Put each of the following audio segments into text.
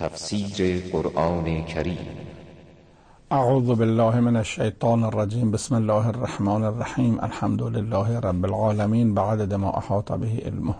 تفسیر قرآن کریم. اعوذ بالله من الشیطان الرجیم. بسم الله الرحمن الرحیم. الحمد لله رب العالمین بعدد ما احاط به علمه.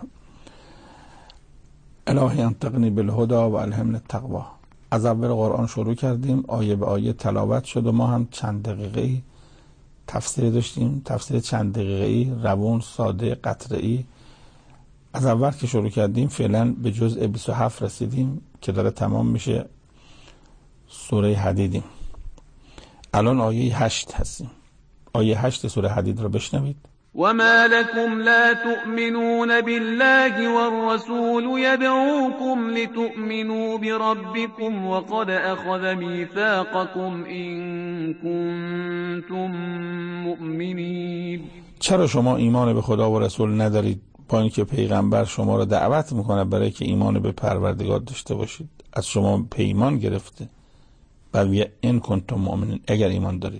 الهی انطقنی بالهدى و الهمنی التقوی. از اول قرآن شروع کردیم، آیه به آیه تلاوت شد و ما هم چند دقیقه‌ای تفسیر داشتیم، تفسیر چند دقیقه‌ای، روون، ساده، قطره‌ای. از اول که شروع کردیم فعلا به جزء 27 رسیدیم که داره تمام میشه. سوره حدیدیم. الان آیه 8 هستیم. آیه 8 سوره حدید رو بشنوید. وما لكم لا تؤمنون بالله والرسول يدعوكم لتؤمنوا بربكم وقد أخذ ميثاقكم إن كنتم مؤمنين. چرا شما ایمان به خدا و رسول ندارید با اینکه پیغمبر شما را دعوت میکنه برای که ایمان به پروردگار داشته باشید؟ از شما پیمان گرفته. بل ان کنتم مؤمنین، اگر ایمان دارید.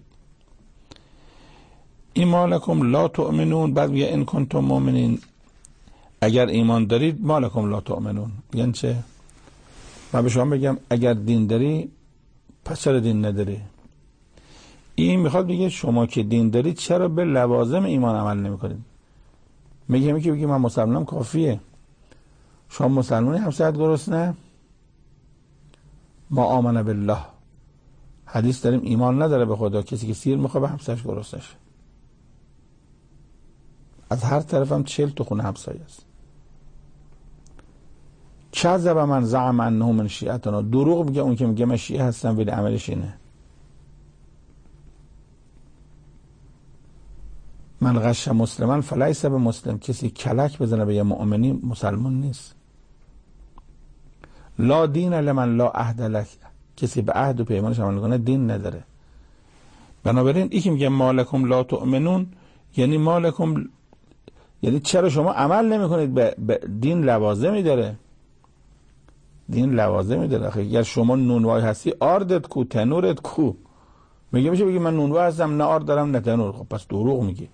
ایمان لکم لا تؤمنون، بعد میگه ان کنتم مؤمنین، اگر ایمان دارید. ما لکم لا تؤمنون یعنی چه؟ من به شما بگم اگر دین داری پس چرا دین نداری؟ این میخواد بگه شما که دین دارید چرا به لوازم ایمان عمل نمیکنید؟ میگه که من مسلمانم کافیه. شما مسلمانی همسایت گرسنه؟ ما آمن بالله. حدیث داریم ایمان نداره به خدا کسی که سیر میخواد به همسایش گرسنه شه. از هر طرف هم 40 تا خونه همسایه است. کذب من زعم انه من شیعتنا، دروغ میگه اون که میگه من شیعه هستم ولی عملش اینه. من غش مسلمان فلیس به مسلم، کسی کلک بزنه به یه مؤمنی مسلمان نیست. لا دین لمن لا عهد لک، کسی به عهد و پیمانش عمل کنه دین نداره. بنابراین این که میگه مالکم لا تؤمنون یعنی مالکم، یعنی چرا شما عمل نمی کنید به دین؟ لوازمی داره. دین لوازمی داره. اگر شما نونوای هستی آردت کو، تنورت کو. میگه میشه بگی من نونوای هستم نه آرد دارم نه تنور. خب پس دروغ میگی.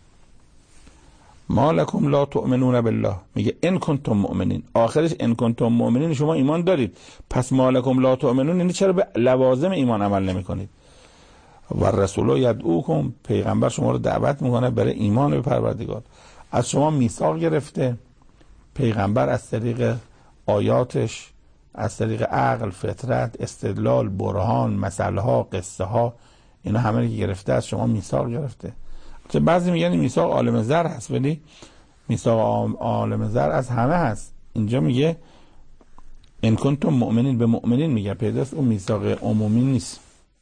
ما لکم لا تؤمنون بالله، میگه ان کنتم مؤمنین، آخرش ان کنتم مؤمنین، شما ایمان دارید. پس ما لکم لا تؤمنون یعنی چرا به لوازم ایمان عمل نمی کنید؟ و رسول یدعوکم، پیغمبر شما رو دعوت میکنه برای ایمان به پروردگار. از شما میثاق گرفته. پیغمبر از طریق آیاتش، از طریق عقل، فطرت، استدلال، برهان، مسئله ها، قصه ها، اینا همه که گرفته از شما میثاق گرفته. چه بعضی میگن میثاق عالم ذر هست، ولی میثاق عالم ذر از همه هست. اینجا میگه ان کنتم مؤمنین، به مؤمنین میگه. پیداست اون میثاق عمومی نیست.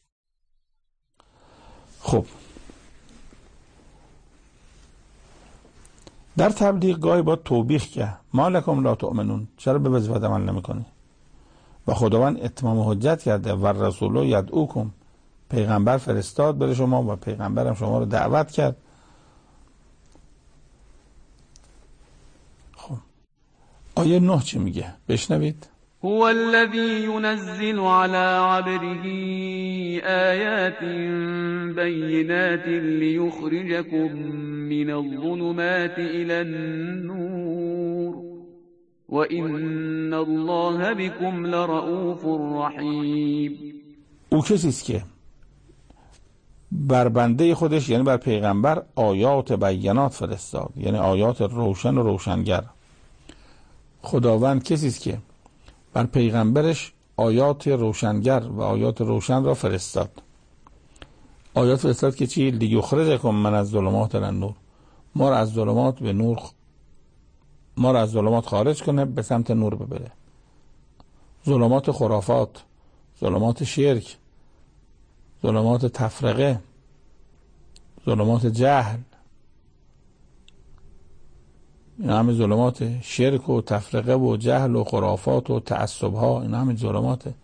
خب در تبلیغ گاهی با توبیخ که ما لکم لا تؤمنون، چرا به وظیفت عمل نمیکنی؟ و خداوند اتمام حجت کرده. و رسول یدعوکم، پیغمبر فرستاد برای شما و پیغمبرم شما رو دعوت کرد. خب آیه 9 چی میگه؟ بشنوید. هو الذي ينزل على عبده آيات بينات ليخرجكم من الظلمات إلى النور وإن الله بكم لرؤوف رحيم. او کسی است که بر بنده خودش یعنی بر پیغمبر آیات بینات فرستاد، یعنی آیات روشن و روشنگر. خداوند کسی است که بر پیغمبرش آیات روشنگر و آیات روشن را فرستاد. آیات فرستاد که چی؟ لیخرجکم من الظلمات الی النور، ما را از ظلمات به نور، ما را از ظلمات خارج کنه به سمت نور ببره. ظلمات خرافات، ظلمات شرک، ظلمات تفرقه، ظلمات جهل، این همه ظلمات شرک و تفرقه و جهل و خرافات و تعصب ها، این همه ظلمات.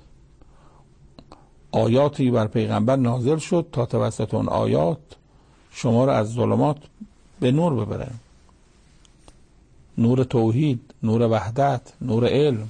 آیاتی بر پیغمبر نازل شد تا توسط اون آیات شما را از ظلمات به نور ببره. نور توحید، نور وحدت، نور علم.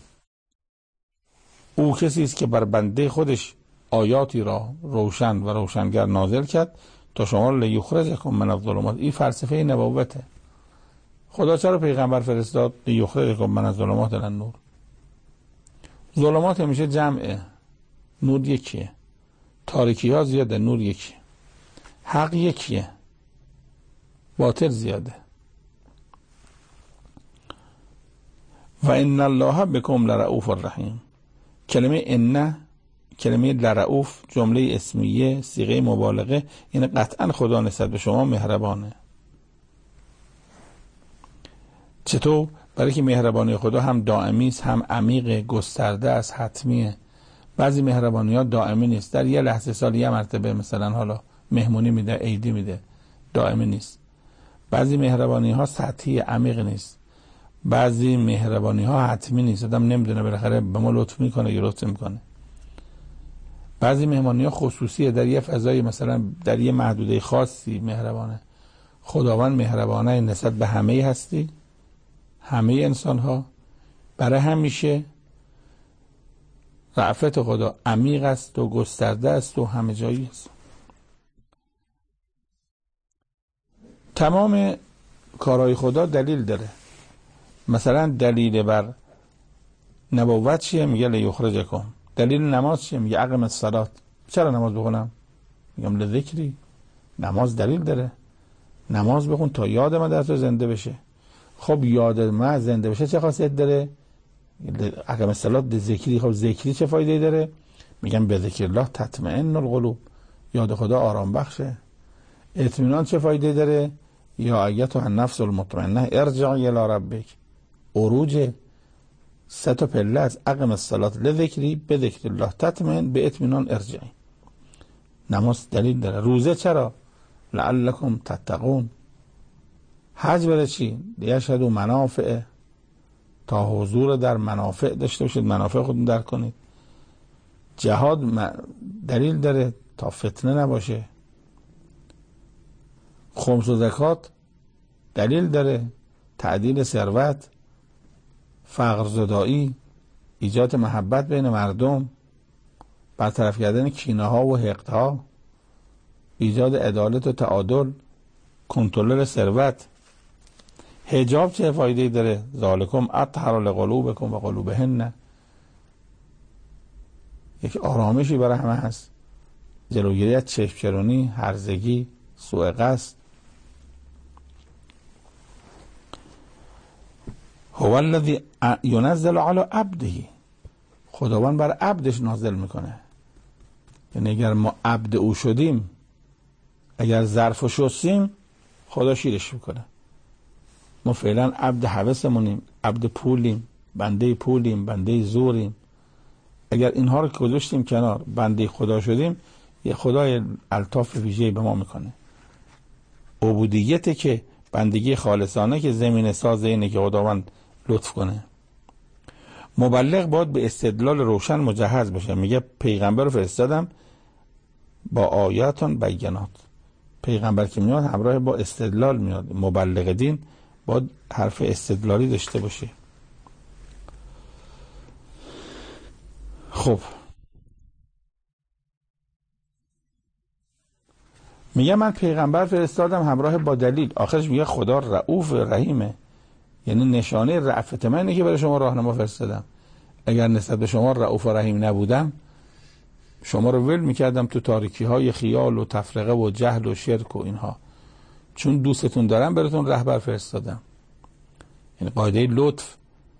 او کسی است که بر بنده خودش آیاتی را روشن و روشنگر نازل کرد تا شما را لیخرجکم من الظلمات. این فلسفه نبوته. خدا چرا پیغمبر فرستاد؟ لیخرجکم من الظلمات الی النور. ظلمات میشه جمعه، نور یکیه، تاریکی ها زیاده، نور یکیه، حق یکیه، باطل زیاده. و ان الله بكم لرؤوف الرحیم. کلمه ان، کلمه لرؤوف، جمله اسمیه صیغه مبالغه، یعنی قطعا خدا نسبت به شما مهربانه. چطور؟ برای که مهربانی خدا هم دائمی است، هم عمیق، گسترده است، حتمیه. بعضی مهربانی ها دائمی نیست، در یه لحظه سال یه مرتبه مثلا حالا مهمونی میده، عیدی میده، دائمی نیست. بعضی مهربانی ها سطحی، عمیق نیست. بعضی مهربانی ها حتمی نیست، آدم نمیدونه بالاخره به ما لطف میکنه یا لطف میکنه. بعضی مهمانی ها خصوصیه، در یه فضای مثلا در یه محدوده خاصی مهربانه. خداوند مهربانه نسبت به همه هستی، همه انسان ها، برای همیشه. رأفت خدا عمیق است و گسترده است و همه جایی است. تمام کارهای خدا دلیل داره. مثلا دلیل بر نبوت چیه؟ میگه لیخرجکم. دلیل نماز چیه؟ میگه اقم الصلاة. چرا نماز بخونم؟ میگم لذکری. نماز دلیل داره، نماز بخون تا یاد من در تو زنده بشه. خب یاد من زنده بشه چه خاصیت داره؟ اقم الصلاة ذکری. خب ذکری چه فایده داره؟ میگم به ذکر الله تطمئن القلوب، یاد خدا آرام بخشه. اطمینان چه فایده داره؟ یا ایتها النفس المطمئنه ارجعی الی ربک. عروج 3 پله از اقم الصلاة لذکری به ذکر الله تطمئن به اطمینان ارجعی. نماز دلیل داره. روزه چرا؟ لعلکم تتقون. حج برای چی؟ لیشهدوا منافع، تا حضور در منافع داشته باشید، منافع خودتون درک کنید. جهاد دلیل داره تا فتنه نباشه. خمس و زکات دلیل داره، تعدیل ثروت، فقر زدایی، ایجاد محبت بین مردم، برطرف کردن کینه ها و حقد ها، ایجاد عدالت و تعادل، کنترل ثروت. حجاب چه فایده داره؟ ذالکم اطهر لقلوبکم و قلوبهن. یک آرامشی برای همه هست، جلوگیری از چشم چرونی، هرزگی، سوء قصد. هو الذی ینزل علی عبده. خداوند بر عبدش نازل میکنه. یعنی اگر ما عبد او شدیم، اگر ظرف و شستیم، خدا شیرش میکنه. ما فعلا عبد هوسمونیم، عبد پولیم، بنده پولیم، بنده زوریم. اگر اینها رو گذاشتیم کنار، بنده خدا شدیم، یه خدای الطاف ویژه‌ای به ما میکنه. عبودیت که بندگی خالصانه که زمین ساز اینه که خداوند لطف کنه. مبلغ باید به استدلال روشن مجهز بشه. میگه پیغمبر رو فرستادم با آیاتون بینات. پیغمبر که میاد همراه با استدلال میاد. مبلغ دین باید حرف استدلالی داشته باشه. خب میگه من پیغمبر فرستادم همراه با دلیل. آخرش میگه خدا رؤوف رحیمه، یعنی نشانه رأفت منه که برای شما راهنما فرستادم. اگر نسبت به شما رؤوف و رحیم نبودم، شما رو ول میکردم تو تاریکی های خیال و تفرقه و جهل و شرک و اینها. چون دوستتون دارم براتون رهبر فرستادم. یعنی قاعده لطف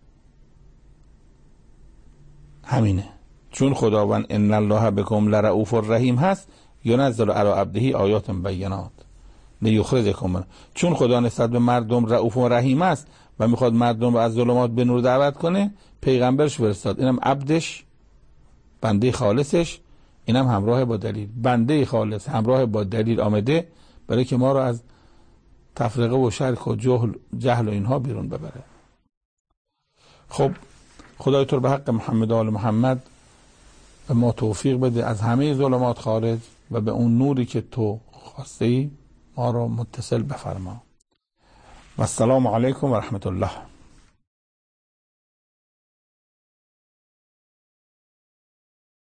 همینه. چون خداوند ان الله بكم لرؤوف الرحیم هست، ینزل علی عبده آیات بینات لیخرجکم. چون خدا نسبت به مردم رؤوف و رحیم است و میخواد مردم رو از ظلمات به نور دعوت کنه، پیغمبرش فرستاد. اینم عبدش، بنده خالصش، اینم همراه با دلیل. بنده خالص همراه با دلیل آمده برای که ما رو از تفرقه و شرک و جهل و اینها بیرون ببره. خب خدای تو به حق محمد و آل محمد به ما توفیق بده از همه ظلمات خارج و به اون نوری که تو خواسته ای ما رو متصل بفرما. و السلام علیکم و رحمت الله.